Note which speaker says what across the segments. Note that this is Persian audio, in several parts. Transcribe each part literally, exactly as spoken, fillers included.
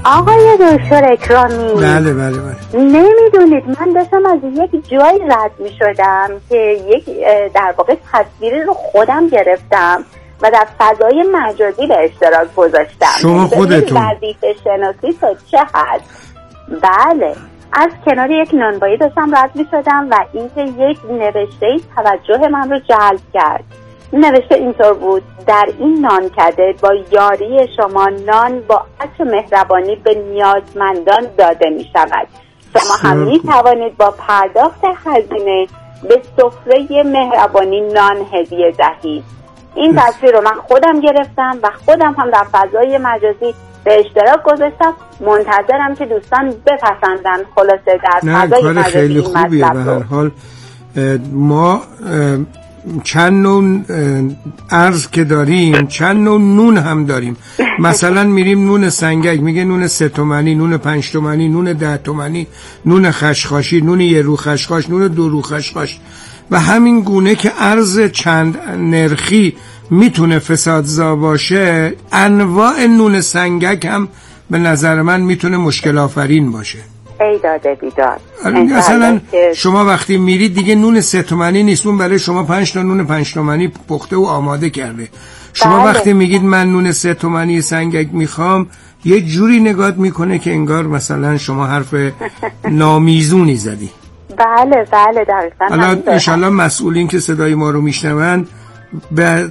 Speaker 1: آقای دکتر اکرامی،
Speaker 2: بله بله بله
Speaker 1: نمیدونید من داشتم از یک جایی رد می شدم که یک در واقع تصویری رو خودم گرفتم و در فضای مجازی به اشتراک گذاشتم.
Speaker 2: شما خودتون؟
Speaker 1: وظیفه شناسی تا چه حد؟ بله، از کنار یک نانوایی داشتم رد می شدم و اینکه یک نوشته توجه من رو جلب کرد. نوشته اینطور بود: در این نانکده با یاری شما نان با عطر مهربانی به نیازمندان داده می شود. شما هم می توانید با پرداخت هزینه به سفره مهربانی نان هدیه دهید. این تصویر رو من خودم گرفتم و خودم هم در فضای مجازی به اشتراک گذاشتم. منتظرم که دوستان بپسندن. خلاصه در فضای
Speaker 2: کار
Speaker 1: مجازی
Speaker 2: خیلی خوبیه. به هر حال ما چند نوع ارز که داریم چند نوع نون هم داریم. مثلا میریم نون سنگک میگه نون سه تومنی، نون پنج تومنی، نون ده تومنی، نون خشخاشی، نون یه رو خشخاش، نون دو رو خشخاش و همین گونه که ارز چند نرخی میتونه فسادزا باشه، انواع نون سنگک هم به نظر من میتونه مشکل آفرین باشه.
Speaker 1: ای داده بیداد.
Speaker 2: مثلا شما وقتی میرید دیگه نون سه تومنی نیست، اون برای شما پنج تا نون پنج تومنی پخته و آماده کرده. شما
Speaker 1: بله.
Speaker 2: وقتی میگید من نون سه تومنی سنگک میخوام، یه جوری نگات میکنه که انگار مثلا شما حرف نامیزونی زدی.
Speaker 1: بله بله دقیقاً.
Speaker 2: حالا انشالله مسئولین که صدای ما رو میشنوند به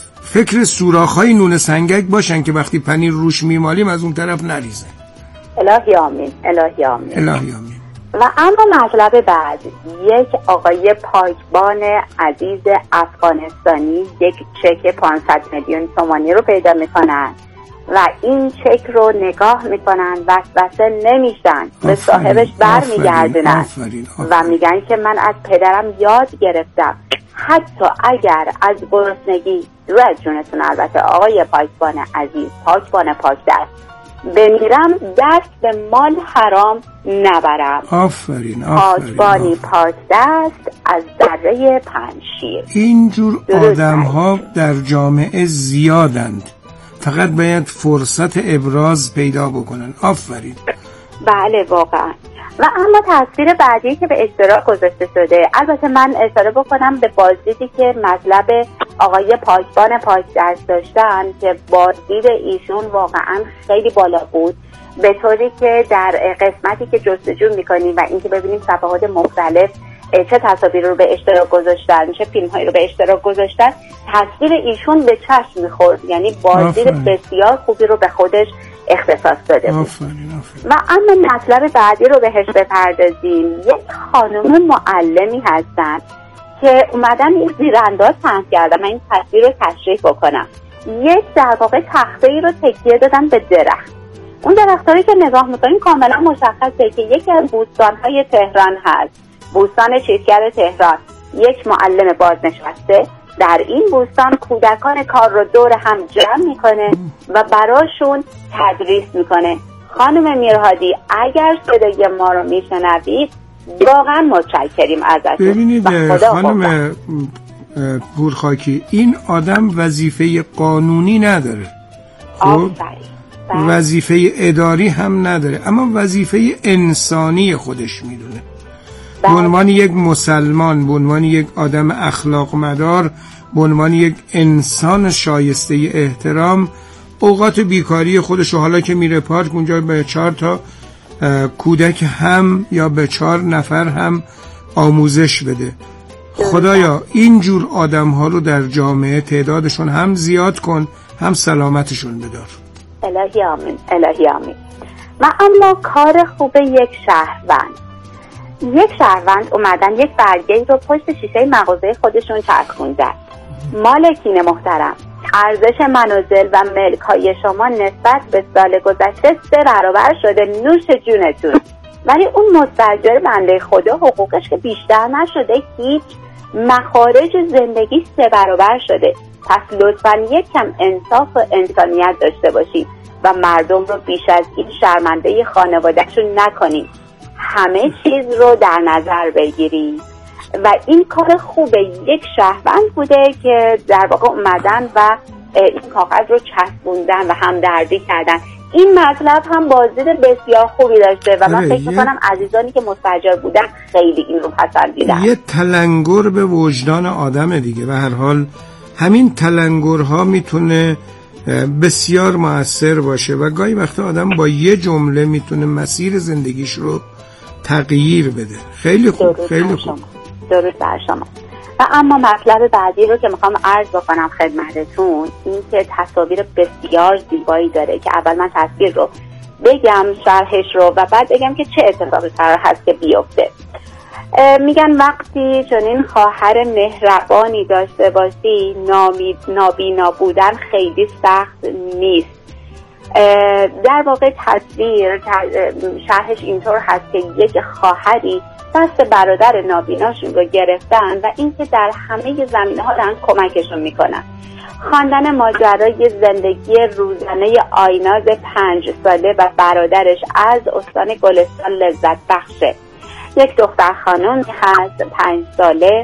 Speaker 2: فکر سوراخ‌های نون سنگک باشن که وقتی پنیر روش میمالیم از اون طرف نریزه.
Speaker 1: الهی آمین، الهی آمین،
Speaker 2: الهی آمین.
Speaker 1: و اما مطلب بعد، یک آقای پاکبان عزیز افغانستانی یک چک پانصد میلیون تومانی رو پیدا میکنن و این چک رو نگاه میکنن، وسوسه نمیشن، به صاحبش بر میگردونن و میگن که من از پدرم یاد گرفتم حتی اگر از گرسنگی، رو از جونتون البته آقای پاکبان عزیز، پاکبان پاکدست، بمیرم دست به مال حرام نبرم.
Speaker 2: آفرین.
Speaker 1: پاکبانی پاکدست از دره پنشیر.
Speaker 2: اینجور آدم ها در جامعه زیادند، فقط باید فرصت ابراز پیدا بکنن. آفرین.
Speaker 1: بله واقعا. و اما تصویر بعدی که به اشتراک گذاشته شده، البته من اشاره بکنم به بازدیدی که مطلب آقای پاکبان پاکدست داشتن که بازدید ایشون واقعا خیلی بالا بود، به طوری که در قسمتی که جستجو میکنیم و اینکه ببینیم صفحات مختلف چه تصاویر رو به اشتراک گذاشتن، چه فیلم هایی رو به اشتراک گذاشتن، تصویر ایشون به چشم میخورد. یعنی بازدید بسیار خوبی رو به خودش اختصاص داده بود.
Speaker 2: آفرین آفرین.
Speaker 1: و اما مطلب بعدی رو بهش بپردازیم. یک خانم معلمی هستن که اومدن این زیرانداز پهن کردن. من این تصویر رو تشریح بکنم. یک در واقع تخته‌ای رو تکیه دادن به درخت. اون درختایی که نگاه میکنیم کاملا مشخصه که یکی از بوستان‌های تهران هست، بوستان چیتگر تهران. یک معلم بازنشسته در این بوستان کودکان کار رو دور هم جمع میکنه و براشون تدریس میکنه. خانم میرهادی اگر صدای ما رو میشنوید واقعا متشکریم ازتون.
Speaker 2: ببینید خانم پورخاکی، این آدم وظیفه قانونی نداره، خب وظیفه اداری هم نداره، اما وظیفه انسانی خودش میدونه. به عنوان یک مسلمان، به عنوان یک آدم اخلاق مدار، به عنوان یک انسان شایسته احترام، اوقات بیکاری خودشو حالا که میره پارک اونجا به چهار تا کودک هم یا به چهار نفر هم آموزش بده. خدایا اینجور آدم ها رو در جامعه تعدادشون هم زیاد کن، هم سلامتشون بدار.
Speaker 1: الهی آمین، الهی آمین. و اما کار خوب یک شهروند، یک شهروند اومدن یک برگه رو پشت شیشه مغازه خودشون چرخوندن. مالکین محترم، ارزش منازل و ملک های شما نسبت به سال گذشته سه برابر شده، نوش جونتون. ولی اون مستاجر بنده خدا حقوقش که بیشتر نشده، هیچ، مخارج زندگی سه برابر شده. پس لطفاً یک کم انصاف و انسانیت داشته باشید و مردم رو بیش از این شرمنده خانواده‌شون نکنید. همه چیز رو در نظر بگیرید و این کار خوب یک شهروند بوده که در واقع اومدن و این کاغذ رو چسبوندن و همدردی کردن. این مطلب هم بازدید بسیار خوبی داشته و من فکر میکنم عزیزانی که مستاجر بودن خیلی این رو پسندیدن.
Speaker 2: یه تلنگر به وجدان آدمه دیگه و هر حال همین تلنگرها میتونه بسیار مؤثر باشه و گاهی وقتا آدم با یه جمله میتونه مسیر زندگیش رو تغییر بده. خیلی خوب، خیلی خوب.
Speaker 1: درود بر شما. و اما مطلب بعدی رو که میخوام عرض بکنم خدمتتون این که تصاویر بسیار زیبایی داره که اول من تصویر رو بگم شرحش رو و بعد بگم که چه اتفاقی قرار هست که بیفته. میگن وقتی چنین خواهر مهربانی داشته باشی نابینا بودن خیلی سخت نیست. در واقع تصویر شرحش اینطور هست که یک خواهری دست برادر نابیناشون رو گرفتن و اینکه در همه زمینه‌ها دارن کمکشون میکنن. خواندن ماجرای زندگی روزانه آیناز پنج ساله و برادرش از استان گلستان لذت بخشه. یک دختر خانم هست پنج ساله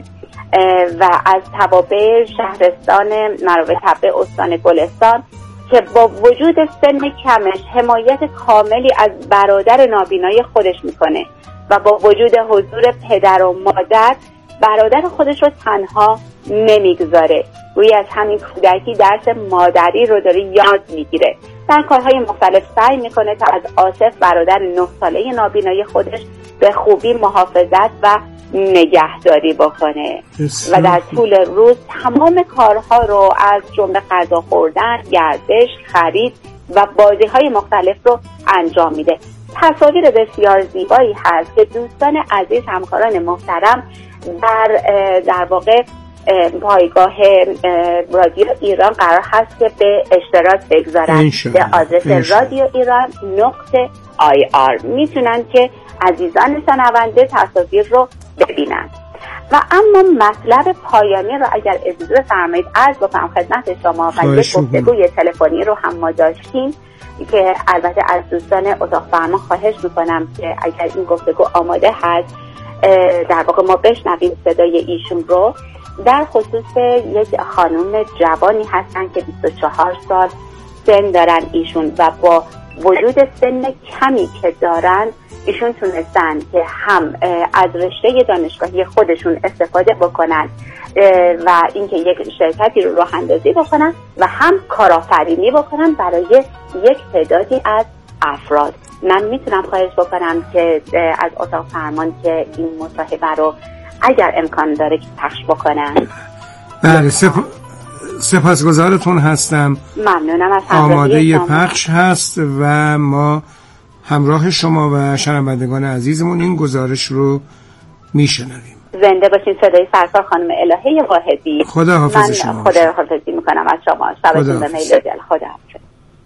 Speaker 1: و از توابع شهرستان مراوه تپه استان گلستان که با وجود سن کمش حمایت کاملی از برادر نابینای خودش میکنه و با وجود حضور پدر و مادر برادر خودش رو تنها نمیگذاره. روی از همین کودکی درس مادری رو داره یاد میگیره. در کارهای مختلف سعی میکنه تا از آصف برادر نه ساله نابینای خودش به خوبی محافظت و نگهداری بکنه و در طول روز تمام کارها رو از جمله غذا خوردن، گردش، خرید و بازی‌های مختلف رو انجام میده. تصاویر بسیار زیبایی هست که دوستان عزیز همکاران محترم در در واقع پایگاه رادیو ایران قرار هست که به اشتراک بگذارن به آدرس رادیو ایران نقطه آی آر میتونن که عزیزان شنونده تصاویر رو ببینن. و اما مطلب پایانی رو اگر اجازه بفرمایید عرض بکنم خدمت شما و یک گفتگوی تلفنی رو هم ما داشتیم که البته از دوستان اتاق فرمان خواهش میکنم که اگر این گفتگو آماده هست در واقع ما بشنویم صدای ایشون رو. در خصوص یک خانم جوانی هستن که بیست و چهار سال سن دارن ایشون و با وجود سن کمی که دارن ایشون تونستن که هم از رشته دانشگاهی خودشون استفاده بکنن و اینکه یک شرکتی رو راه اندازی بکنن و هم کارآفرینی بکنن برای یک تعدادی از افراد. من میتونم خواهش بکنم که از اتاق فرمان که این مصاحبه رو اگر امکان داره که پخش بکنن.
Speaker 2: بله سپ... سپاسگزارتون هستم.
Speaker 1: ممنونم از
Speaker 2: آماده پخش هست و ما همراه شما و شنوندگان عزیزمون این گزارش رو میشنویم.
Speaker 1: زنده باشین. صدای سرکار خانم الهه واحدی.
Speaker 2: خدا حافظ شما.
Speaker 1: من خدا حافظی میکنم از شما. شبتون به میل دل. خدا حافظ.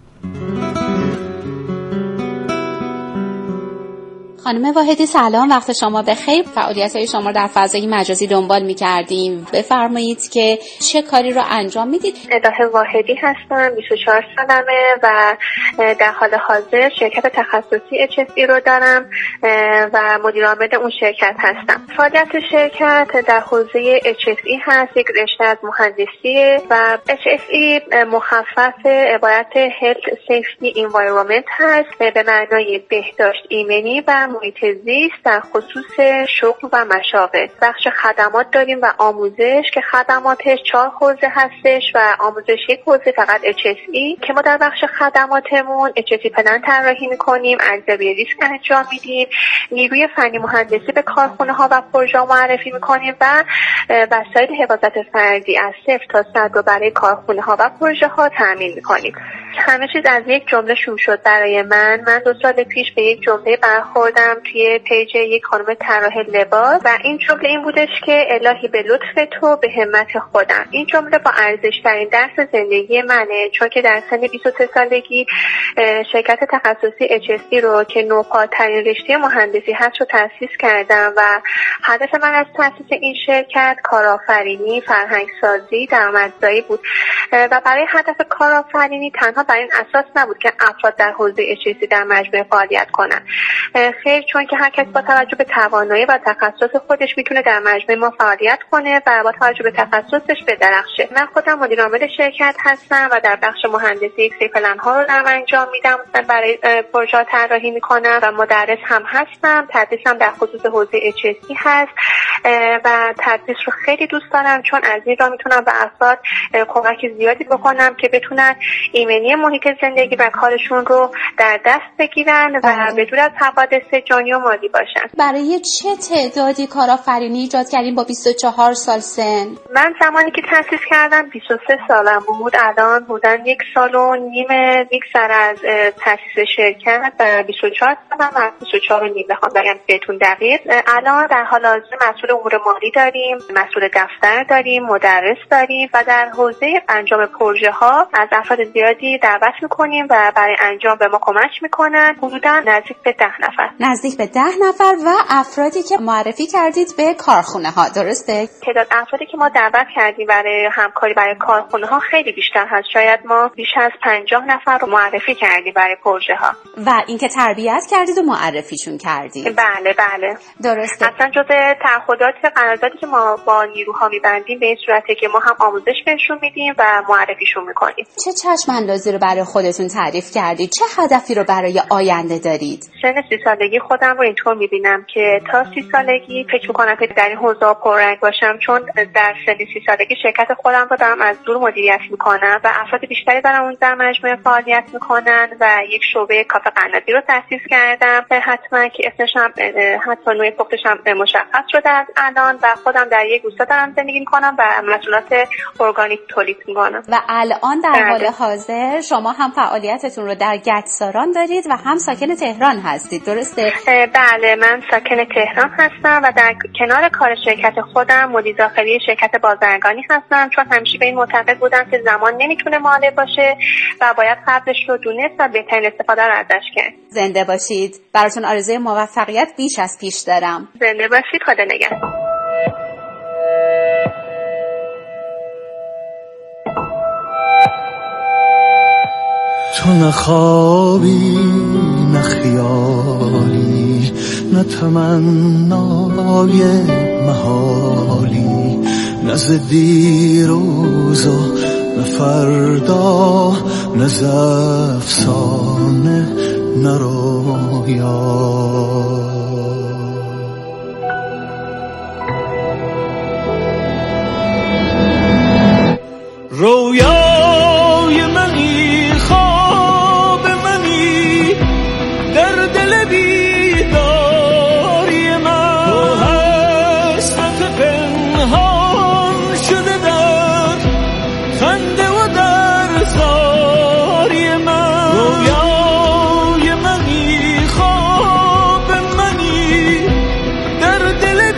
Speaker 3: خانم واحدی سلام، وقت شما بخیر. فعالیت‌های شما در فضای مجازی دنبال می‌کردیم. بفرمایید که چه کاری رو انجام میدید؟
Speaker 4: الهه واحدی هستم، بیست و چهار سالمه و در حال حاضر شرکت تخصصی اچ اس ای رو دارم و مدیر عامل اون شرکت هستم. فعالیت شرکت در حوزه اچ اس ای هست، یک رشته از مهندسی و اچ اس ای مخفف عبارت Health Safety Environment هست به معنای بهداشت ایمنی و محیط زیست در خصوص شغل و مشاغل. بخش خدمات داریم و آموزش که خدماتش چهار حوزه هستش و آموزش یک حوزه فقط اچ اس ای که ما در بخش خدماتمون اچ اس ای پلن طراحی می‌کنیم، ارزیابی ریسک انجام میدیم، نیروی فنی مهندسی به کارخونه ها و پروژه معرفی می‌کنیم و وسایل حفاظت فردی از صفر تا صد رو برای کارخونه ها و پروژه ها تامین می‌کنیم. همه چیز از یک جمله شروع شد برای من. من دو سال پیش به یک جمله برخوردم توی پیج یک خانم طراح لباس و این جمله این بودش که الهی به لطف تو به همت خودم. این جمله با ارزش ترین درس زندگی منه، چون که در سن بیست و سه سالگی شرکت تخصصی اچ اس ای رو که نوپایه‌ترین رشته مهندسی هست رو تأسیس کردم و هدف من از تأسیس این شرکت کارآفرینی، فرهنگسازی، درآمدزایی بود و برای هدف کارآفرینی تنها بر این اساس نبود که افراد در حوزه اچ اس ای در مجموعه فعالیت کنند. خیر، چون که هر کس با توجه به توانایی و تخصص خودش میتونه در مجموعه ما فعالیت کنه و با توجه به تخصصش بدرخشه. من خودم مدیر عامل شرکت هستم و در بخش مهندسی ایکس پلن ها رو در انجام میدم، برای پروژه طراحی میکنم و مدرس هم هستم. تدریسم در خصوص حوزه اچ اس ای هست و تدریس رو خیلی دوست دارم، چون از این راه میتونم به افراد کمک زیادی بکنم که بتونن ایمنی محیط زندگی و کارشون رو در دست بگیرن و بدون از حوادث جانی و مالی باشن.
Speaker 3: برای چه تعدادی کارآفرینی ایجاد کردین با بیست و چهار سال سن؟
Speaker 4: من زمانی که تأسیس کردم بیست و سه سالم بود. الان بودن یک سال و نیم میگذره از تأسیس شرکت و بیست و چهار سالم و بیست و چهار و نیم بخوام بگم بهتون دقیق. الان در حال حاضر مسئول امور مالی داریم، مسئول دفتر داریم، مدرس داریم و در حوزه انجام پروژه ها از افراد زیادی دعوت میکنیم و برای انجام به ما کمک میکنن. حدودا نزدیک به ده نفر
Speaker 3: نزدیک به ده نفر و افرادی که معرفی کردید به کارخونه ها، درسته؟
Speaker 4: تعداد افرادی که ما دعوت کردیم برای همکاری برای کارخونه ها خیلی بیشتر هست. شاید ما بیش از پنجاه نفر رو معرفی کردیم برای پروژه ها.
Speaker 3: و اینکه تربیت کردید و معرفیشون کردید.
Speaker 4: بله بله
Speaker 3: درسته.
Speaker 4: اصلا جزء تعهدات قراردادی که ما با نیروها میبندیم به این صورته که ما هم آموزش بهشون میدیم و معرفیشون میکنیم.
Speaker 3: چه چشم اندازی رو برای خودتون تعریف کردید؟ چه هدفی رو برای آینده دارید؟
Speaker 4: سن سی سالگی خودم رو اینطور میبینم که تا سی سالگی فکر میکنم که در این حوزه پررنگ باشم، چون در سن سی سالگی شرکت خودم رو دارم از دور مدیریت میکنم و افراد بیشتری دارم اون در مجموعه فعالیت میکنن و یک شعبه کافه قنادی رو تأسیس کردم حتما که اسمش هم حتی نوع پختش هم مشخص شده از الان و خودم در یک روستا دارم زندگی میکنم و محصولات ارگانیک تولید میکنم.
Speaker 3: و الان در حال حاضر شما هم فعالیتتون رو در گچساران دارید و هم ساکن تهران هستید، درسته؟
Speaker 4: بله من ساکن تهران هستم و در کنار کار شرکت خودم مدیر داخلی شرکت بازرگانی هستم، چون همیشه به این معتقد بودم که زمان نمیتونه مانع باشه و باید قدرش رو دونست و بهترین استفاده رو ازش کرد.
Speaker 3: زنده باشید. براتون آرزوی موفقیت بیش از پیش دارم.
Speaker 4: زنده باشید. خدا نگهدار.
Speaker 5: تو نه خوابی نه خیالی نه تمنای محالی، نه ز دیروز و نه فردا، نه ز افسانه نه رویا. رویای منی، خواب منی، در دل بیداری من، تو حسرت پنهان شده در خنده و در زاری من. رویای منی، خواب منی، در دل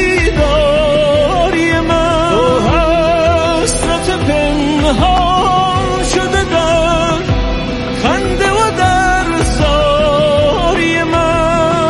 Speaker 5: بیداری من، تو حسرت پنهان شده در خنده و در زاری من.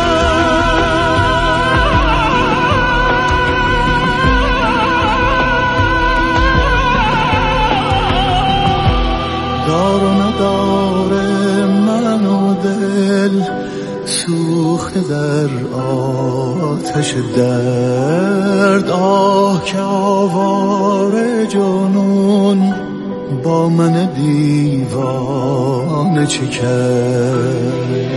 Speaker 5: دار و نداره من و دل سوخته در آتش درد. آه که آواره جنون با من دیوانه چه کرد.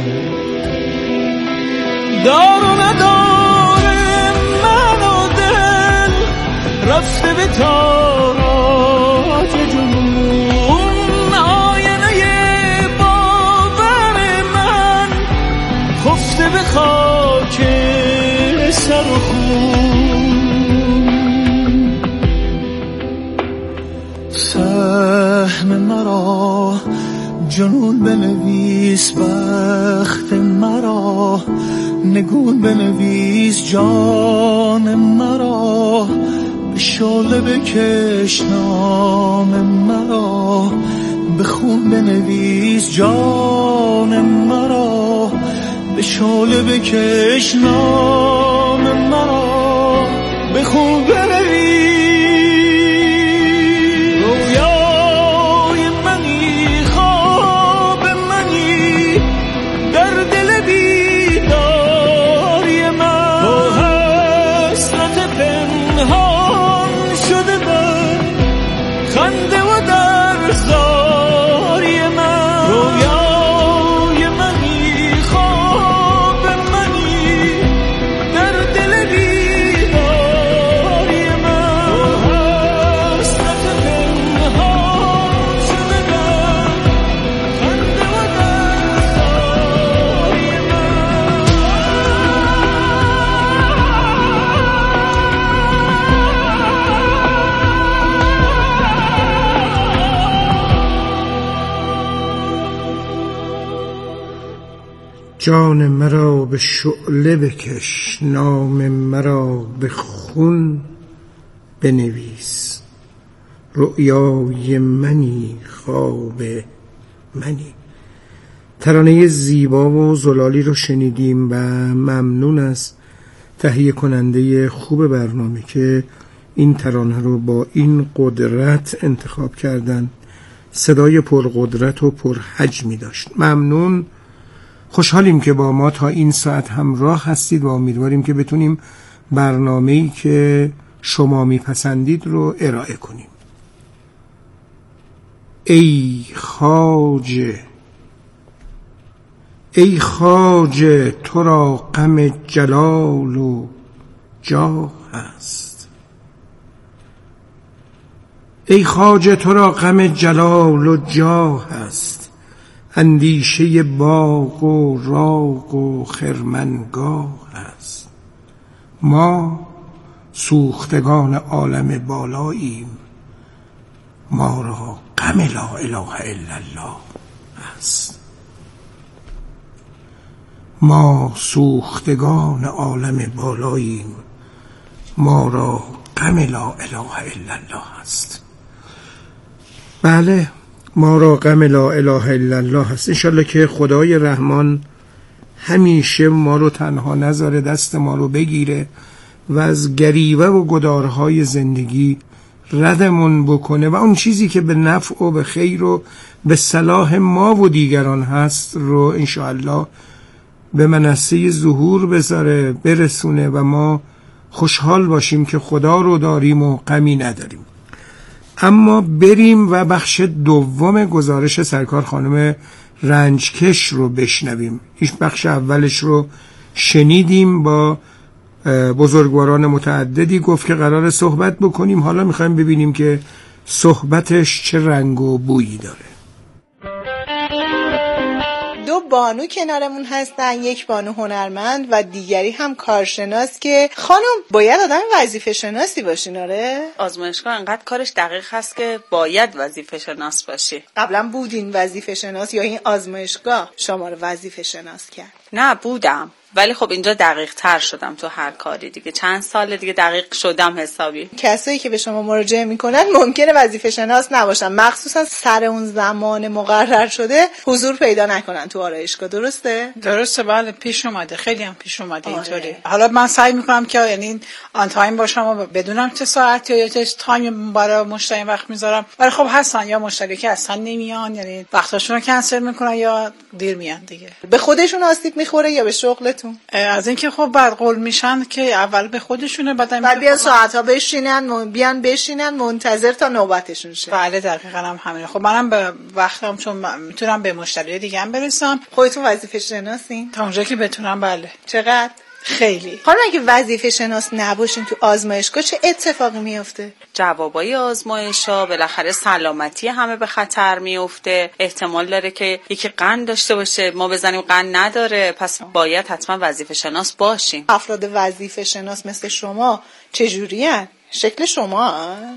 Speaker 5: دار و نداره من و دل رفته به تاراج جنون. آینه باور من خفته به خاک سر و خون. سهم مرا جنون بنویس، بخت مرا نگون بنویس، جان مرا به شعله بکش نام مرا، به خون بنویس جان مرا، به شعله بکش نام مرا، به خون بنویس. رویای منی، خواب منی، در دل بیدار
Speaker 2: جان مرا به شعله بکش، نام مرا به خون بنویس. رؤیای منی، خواب منی. ترانه زیبا و زلالی رو شنیدیم و ممنون از تهیه کننده خوب برنامه که این ترانه رو با این قدرت انتخاب کردن. صدای پرقدرت و پرحجمی داشت. ممنون. خوشحالیم که با ما تا این ساعت همراه هستید و امیدواریم که بتونیم برنامه‌ای که شما میپسندید رو ارائه کنیم. ای خواجه، ای خواجه، تو را غم جلال و جاه است. ای خواجه، تو را غم جلال و جاه است. اندیشه باغ و راغ و خرمنگاه است. ما سوختگان عالم بالاییم، ما را غم لا اله الا الله است. ما سوختگان عالم بالاییم، ما را غم لا اله الا الله است. بله، ما را غم لا اله الا الله است. انشالله که خدای رحمان همیشه ما رو تنها نذاره، دست ما رو بگیره و از گریوه و گدارهای زندگی ردمون بکنه و اون چیزی که به نفع و به خیر و به صلاح ما و دیگران هست رو انشاءالله به منصه ظهور بذاره، برسونه و ما خوشحال باشیم که خدا رو داریم و غمی نداریم. اما بریم و بخش دوم گزارش سرکار خانم رنجکش رو بشنویم. این بخش اولش رو شنیدیم، با بزرگواران متعددی گفت که قرار صحبت بکنیم. حالا میخوایم ببینیم که صحبتش چه رنگ و بویی داره.
Speaker 6: دو بانو کنارمون هستن، یک بانو هنرمند و دیگری هم کارشناس که خانم باید آدم وظیفه شناسی باشین. آره،
Speaker 7: آزمایشگاه انقدر کارش دقیق هست که باید وظیفه شناس باشی.
Speaker 6: قبلا بودین وظیفه شناس یا این آزمایشگاه شما رو وظیفه شناس کرد؟
Speaker 7: نه بودم، ولی خب اینجا دقیق تر شدم تو هر کاری دیگه. چند سال دیگه دقیق شدم حسابی.
Speaker 6: کسایی که به شما مراجعه میکنن ممکنه وظیفه شناس نباشن، مخصوصا سر اون زمان مقرر شده حضور پیدا نکنن تو آرایشگاه. درسته؟
Speaker 8: درسته، بله، پیش اومده، خیلی هم پیش اومده. آره. اینطوری. حالا من سعی میکنم که یعنی آن تایم باشم و بدونم چه ساعتی یا چه تایم برای مشتری وقت میذارم. ولی خب هستن یا مشتری که اصلا نمیان، یعنی وقتاشون رو کنسل میکنن یا دیر میان دیگه.
Speaker 6: به خودشون آسیب میخوره یا به شغلتون؟
Speaker 8: از اینکه خب بعد قول میشن که اول به خودشونه، بعد
Speaker 6: بعد بیان ساعت‌ها بشینن، بیان بشینن منتظر تا نوبتشون شه.
Speaker 8: بله دقیقاً هم همینه. خب منم به وقتم چون میتونم به مشتری دیگه هم برسم.
Speaker 6: خودتون وظیفه شناسین؟
Speaker 8: تا اونجا که بتونم. بله.
Speaker 6: چقدر؟
Speaker 8: خیلی.
Speaker 6: حالا اگه وظیفه شناس نباشین تو آزمایشگاه چه اتفاقی میفته؟
Speaker 7: جوابای آزمایش‌ها بالاخره سلامتی همه به خطر میفته. احتمال داره که یکی قند داشته باشه، ما بزنیم قند نداره، پس باید حتما وظیفه شناس باشیم.
Speaker 6: افراد وظیفه شناس مثل شما چجورین؟ شکل شما هن؟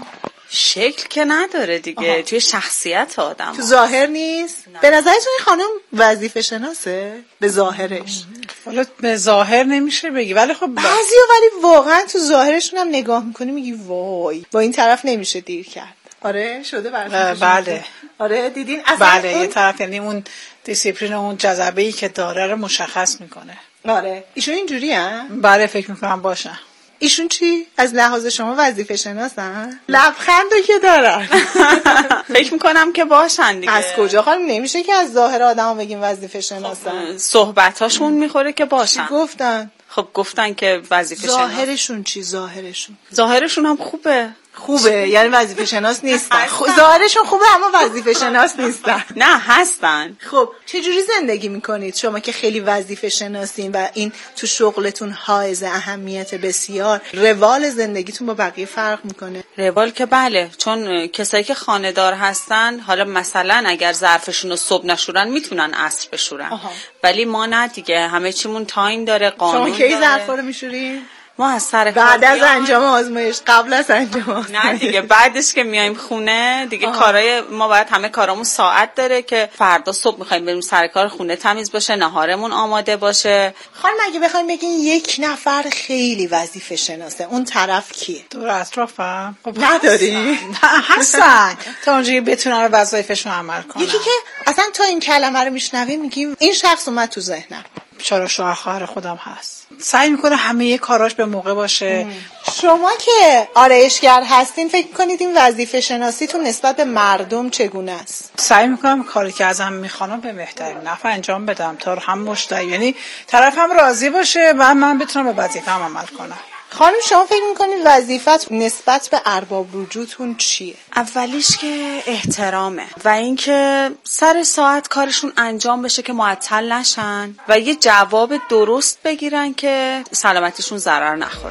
Speaker 7: شکل که نداره دیگه. آها. توی شخصیت آدم
Speaker 6: تو ظاهر نیست؟ نه. به نظرتون این خانم وظیفه شناسه؟ به ظاهرش؟
Speaker 8: حالا به ظاهر نمیشه بگی، ولی خب
Speaker 6: بعضیا ولی واقعا تو ظاهرشون هم نگاه میکنی میگی وای با این طرف نمیشه دیر کرد. آره شده براتون؟
Speaker 8: بله.
Speaker 6: آره دیدین اصلا
Speaker 8: بله
Speaker 6: اون...
Speaker 8: یه طرف یعنی اون دیسیپلین و اون جذبه‌ای که داره رو مشخص میکنه.
Speaker 6: آره ایشون اینجوری ان؟
Speaker 8: بله فکر میکنم باشن.
Speaker 6: ایشون چی؟ از لحاظ شما وظیفه شناسن؟ لبخندو که دارن.
Speaker 7: فکر میکنم که باشن دیگه.
Speaker 6: از کجا خانم؟ نمیشه که از ظاهر آدمو بگیم وظیفه شناسن.
Speaker 7: صحبتاشون میخوره که باشن.
Speaker 6: چی گفتن؟
Speaker 7: خب گفتن که وظیفه شناس.
Speaker 6: ظاهرشون چی؟ ظاهرشون
Speaker 7: ظاهرشون هم خوبه.
Speaker 6: خوبه یعنی وظیفه شناس نیستن. ظاهرشون خوبه اما وظیفه شناس نیستن.
Speaker 7: نه هستن.
Speaker 6: خب چجوری زندگی میکنید شما که خیلی وظیفه شناسین و این تو شغلتون حائز اهمیت بسیار؟ روال زندگیتون با بقیه فرق میکنه؟
Speaker 7: روال که بله، چون کسایی که خانه‌دار هستن حالا مثلا اگر ظرفشون رو صبح نشورن میتونن عصر بشورن. آها. ولی ما نه دیگه، همه چیمون تایم داره، قانون داره.
Speaker 6: شما کی ظرفا رو میشورین؟
Speaker 7: ما از سر
Speaker 6: بعد از انجام آزمایش، قبل از انجام آزمایش
Speaker 7: نه دیگه، بعدش که میایم خونه دیگه آه. کارای ما باید همه کارامون ساعت داره که فردا صبح میخوایم بریم سر کار، خونه تمیز باشه، ناهارمون آماده باشه.
Speaker 6: خانم اگه بخوایم بگین یک نفر خیلی وظیفه شناسه، اون طرف کیه؟
Speaker 8: دور اطرافم خب
Speaker 6: نداری؟
Speaker 8: نه هستن تا اونجایی بتونن به وظایفشون عمل کنن.
Speaker 6: یکی که اصلا تا این کلمه رو میشنویم میگیم این شخص اومد تو ذهنم.
Speaker 8: چرا شوهر خواهر خودم هست، سعی میکنه همه کاراش به موقع باشه.
Speaker 6: ام. شما که آرایشگر هستین فکر کنید این وظیفه شناسیتون نسبت به مردم چگونه است؟
Speaker 8: سعی میکنم کاری که ازم میخوانم به بهترین نحو انجام بدم تا هم مشتری، یعنی طرفم راضی باشه و من بتونم به وظیفه‌ام عمل کنم.
Speaker 6: خانم شما فکر میکنید وظیفت نسبت به ارباب رجوعتون چیه؟
Speaker 7: اولیش که احترامه و اینکه سر ساعت کارشون انجام بشه که معطل نشن و یه جواب درست بگیرن که سلامتیشون ضرر نخوره.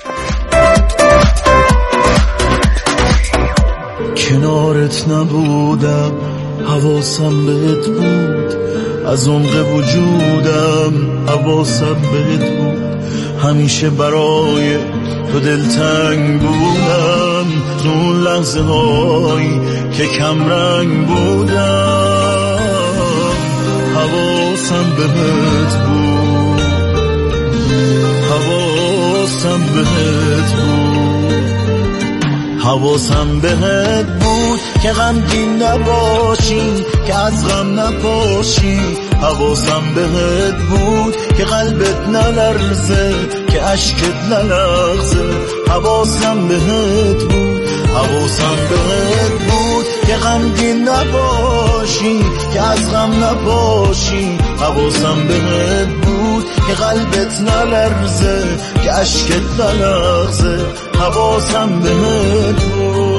Speaker 5: کنارت نبودم حواسم بهت بود، از عمق وجودم حواسم بهت بود، همیشه برای تو دلتنگ بودم، تو اون لحظه هایی که کم رنگ بودم حواسم بهت بود، حواسم بهت بود، حواسم بهت بود که غمگین نباشی، که از غم نپاشی، حواسم بهت بود که قلبت نلرزه، که عشقت نلغزه، حواسم بهت بود، حواسم بهت بود که غمگین نباشی، که از غم نپاشی، حواسم بهت بود که قلبت نلرزه، که عشقت نلغزه، حواسم بهت بود.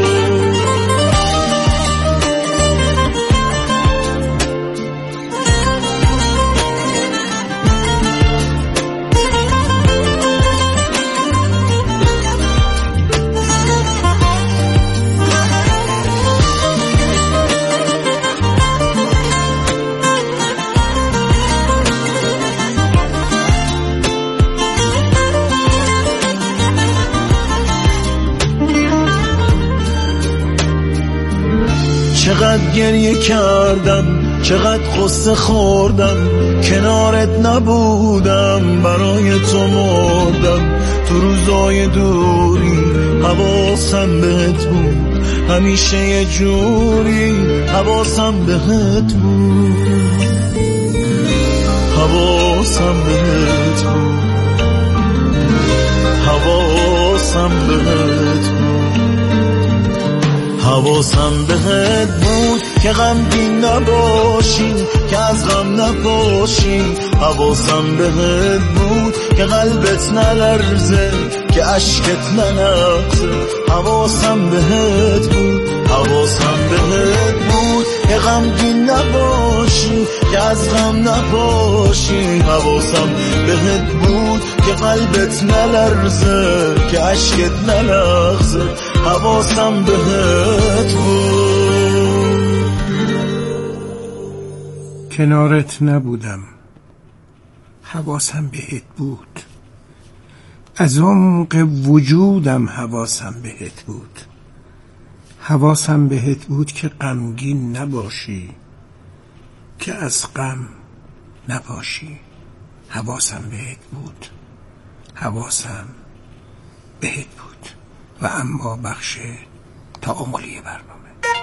Speaker 5: چقدر گریه کردم، چقدر قصه خوردم، کنارت نبودم، برای تو مردم، تو روزای دوری حواسم بهت بود، همیشه یه جوری حواسم بهت بود، حواسم بهت بود، حواسم بهت بود، حواسم بهت بود که غمگین نباشی، که از غم نپاشی، حواسم بهت بود که قلبت نلرزه، که عشقت نلغزه، حواسم بهت بود، حواسم بهت بود که غمگین نباشی، که از غم نپاشی، حواسم بهت بود که قلبت نلرزه، که عشقت نلغزه، حواسم بهت بود.
Speaker 2: کنارت نبودم، حواسم بهت بود، از عمق وجودم حواسم بهت بود، حواسم بهت بود که غمگین نباشی، که از غم نپاشی، حواسم بهت بود، حواسم بهت بود. و اما بخش تعاملی برنامه.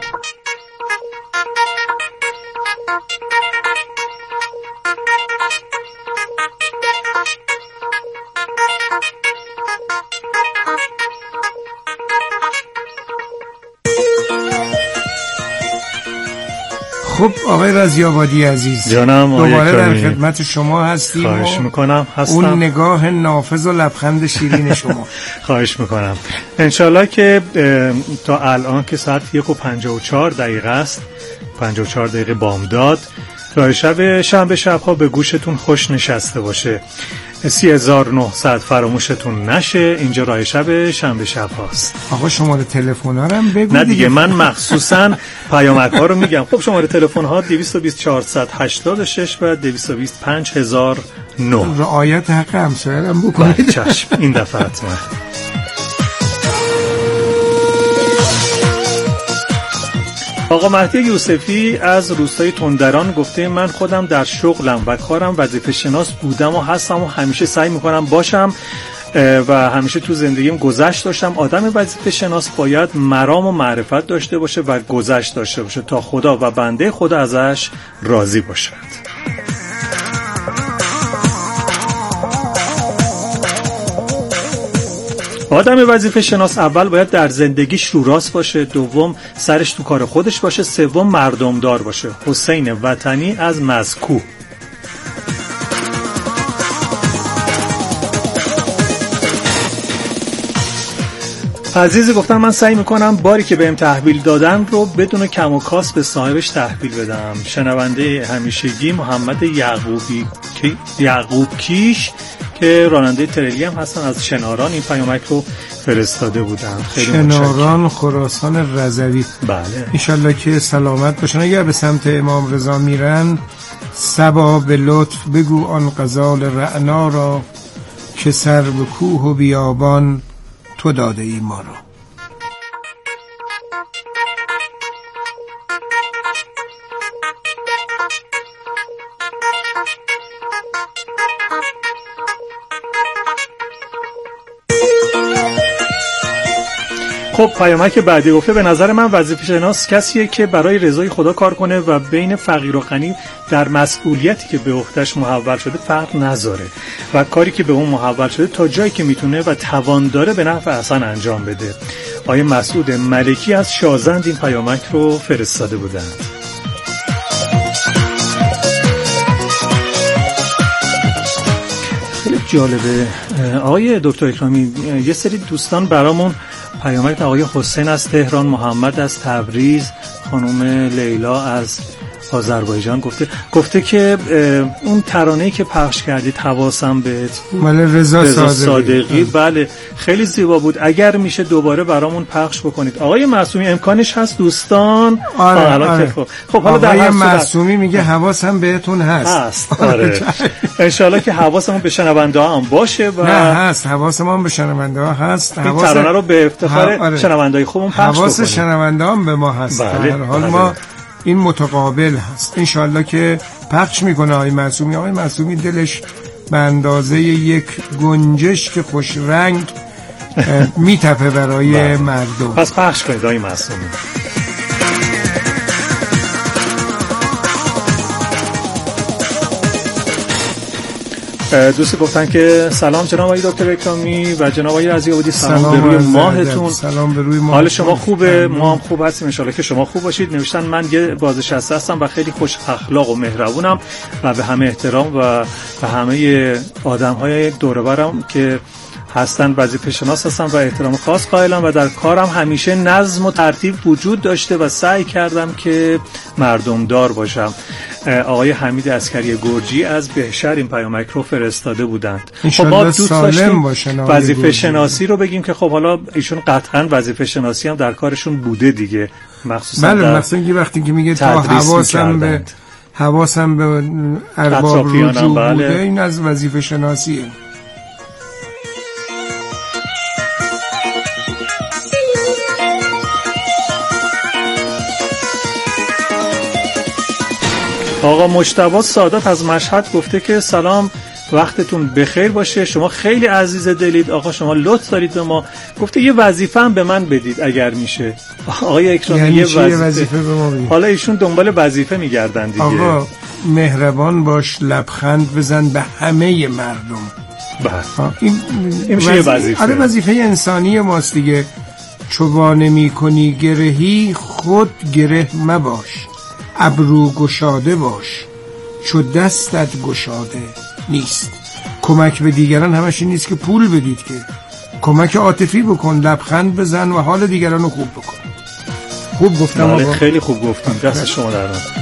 Speaker 2: خب آقای رضی‌آبادی عزیز،
Speaker 9: جانم
Speaker 2: دوباره در خدمت شما هستیم.
Speaker 9: خواهش میکنم. هستم.
Speaker 2: اون نگاه نافذ و لبخند شیرین شما.
Speaker 9: خواهش میکنم. انشالله که تا الان که ساعت یک و پنجاه و چهار دقیقه است، پنجاه و چهار دقیقه بامداد، راه شب شنبه شبها به گوشتون خوش نشسته باشه. سی هزار و نهصد فراموشتون نشه. اینجا راه شب شنبه شب هاست.
Speaker 2: آقا شماره تلفن ها رو هم بگو.
Speaker 9: نه دیگه من مخصوصا پیامک ها رو میگم. خب شماره تلفن ها دویست و بیست چهارصد و هشتاد و شش و دویست و بیست پنج هزار و نه.
Speaker 2: رعایت حق همسایه‌ام بکنید.
Speaker 9: چشم این دفعه حتما. آقا مهدی یوسفی از روستای تندران گفته من خودم در شغلم و کارم وظیفه شناس بودم و هستم و همیشه سعی میکنم باشم و همیشه تو زندگیم گذشت داشتم. آدم وظیفه شناس باید مرام و معرفت داشته باشه و گذشت داشته باشه تا خدا و بنده خدا ازش راضی باشد. آدم وظیفه شناس اول باید در زندگیش رو راست باشه، دوم سرش تو کار خودش باشه، سوم مردم دار باشه. حسین وطنی از مزکو. عزیزی گفتم من سعی میکنم باری که بهم تحویل دادن رو بدون کم و کاست به صاحبش تحویل بدم. شنونده همیشگی محمد یعقوبی یعقوب کیش که راننده تریلی هم هستن از شناران این پیامک رو فرستاده بودن. خیلی
Speaker 2: شناران خراسان رضوی.
Speaker 9: بله
Speaker 2: انشالله که سلامت باشن. اگر به سمت امام رضا میرن صبا به لطف بگو آن غزال رعنا را که سر به کوه و بیابان تو داده ای ما را.
Speaker 9: خب پیامک بعدی گفته به نظر من وظیفه شناس کسیه که برای رضای خدا کار کنه و بین فقیر و غنی در مسئولیتی که به عهده‌اش محول شده فرق نذاره و کاری که به اون محول شده تا جایی که میتونه و توان داره به نفع احسن انجام بده. آیه مسعود ملکی از شازند این پیامک رو فرستاده بودند. خیلی جالبه آقای دکتر اکرامی. یه سری دوستان برامون پیامک آقای حسین از تهران، محمد از تبریز، خانم لیلا از آذربایجان گفته گفته که اون ترانه‌ای که پخش کردید حواسم بهت
Speaker 2: مال رضا صادقی,
Speaker 9: صادقی. بله خیلی زیبا بود. اگر میشه دوباره برامون پخش بکنید. آقای معصومی امکانش هست دوستان؟
Speaker 2: آره, آره.
Speaker 9: خب, خب حالا در
Speaker 2: آقای معصومی میگه حواسم بهتون هست.
Speaker 9: هست آره. انشالله که حواسمون به شنونده ها هم باشه و
Speaker 2: نه هست حواسمون به شنونده ها هست.
Speaker 9: این حواس... ترانه رو به افتخار آره. شنونده های خوبمون پخش بکنید.
Speaker 2: حواس شنونده هم به ما هست.
Speaker 9: بله.
Speaker 2: هر حال
Speaker 9: بله.
Speaker 2: ما این متقابل هست. انشالله که پخش میکنه آقای معصومی. آقای معصومی دلش به اندازه یک گنجش که خوش رنگ میتپه برای مردم.
Speaker 9: پس پخش کنید آقای معصومی. دوست گفتن که سلام جناب آقای دکتر اکرامی و جناب آقای رضی‌آبادی. سلام, سلام به روی ماهتون.
Speaker 2: سلام به روی ماه.
Speaker 9: حال شما خوبه؟ ما هم خوب هستیم ان شاءالله که شما خوب باشید. نوشتن من یه بازنشسته هستم و خیلی خوش اخلاق و مهربونم و به همه احترام و به همه آدم‌های دور و برم که هستن وظیفه شناس هستن و احترام خاص قائلم و در کارم همیشه نظم و ترتیب وجود داشته و سعی کردم که مردم دار باشم. آقای حمید عسکری گرجی از بهشهر این پیامک رو فرستاده بودند.
Speaker 2: خب ما دوست داشتیم
Speaker 9: وظیفه شناسی رو بگیم که خب حالا ایشون قطعا وظیفه شناسی هم در کارشون بوده دیگه، مخصوصا
Speaker 2: بله مثلا که وقتی که میگه تا حواسم به حواسم به ارباب رجوع بله. بوده این از وظیفه شناسیه.
Speaker 9: آقا مجتبی سادات از مشهد گفته که سلام وقتتون بخیر باشه، شما خیلی عزیز دلید آقا، شما لطف دارید به ما. گفته یه وظیفه هم به من بدید اگر میشه. آقای اکرامی
Speaker 2: یعنی
Speaker 9: یه وظیفه.
Speaker 2: وظیفه به ما بدید.
Speaker 9: حالا ایشون دنبال وظیفه میگردن دیگه.
Speaker 2: آقا مهربان باش، لبخند بزن به همه مردم.
Speaker 9: بله
Speaker 2: این
Speaker 9: این میشه وظیفه. وظیفه
Speaker 2: آره وظیفه انسانی ماست دیگه. چوبا نمی‌کنی گرهی خود گره مباش، ابرو گشاده باش چو دستت گشاده نیست. کمک به دیگران همش این نیست که پول بدید، که کمک عاطفی بکن، لبخند بزن و حال دیگران رو خوب بکن. خوب گفتم
Speaker 9: آقا؟ خیلی خوب گفتم، دست شما در